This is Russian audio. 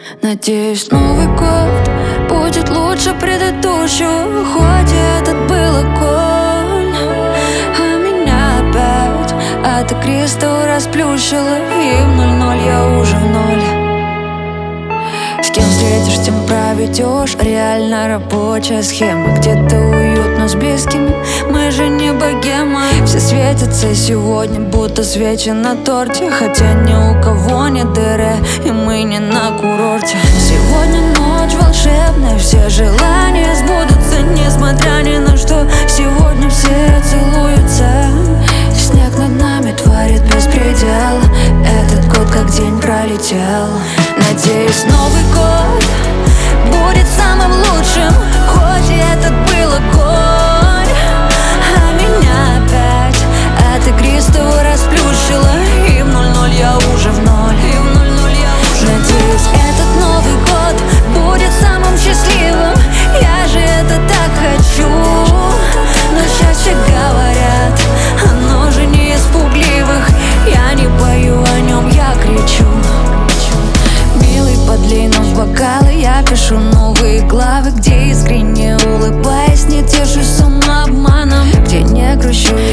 Надеюсь, Новый год будет лучше предыдущего, хоть этот был огонь. А меня опять антикристу расплющило, и в 00 я уже в ноль. С кем встретишь, тем проведешь. Реально рабочая схема. Где-то уютно с близкими, мы же не богема. Все светятся сегодня, будто свечи на торте, хотя ни у кого нет дыры, и мы не на курорте. Сегодня ночь волшебная, все желания сбудутся, несмотря ни на что. Сегодня все целуются, снег над нами творит беспредел. Этот год как день пролетел. Надеюсь, Новый год будет самым лучшим, хоть и этот был огонь. А меня опять антикристу расплющило, и в 00 я уже в ноль. Надеюсь, этот Новый год будет самым счастливым, я же это так хочу. Но счастье, говорят, оно же не из пугливых. Я не пою о нем, я кричу. Милый, подлей нам в бокалы, я пишу новые главы, где искренне улыбаясь, не тешусь самообманом, где не грущу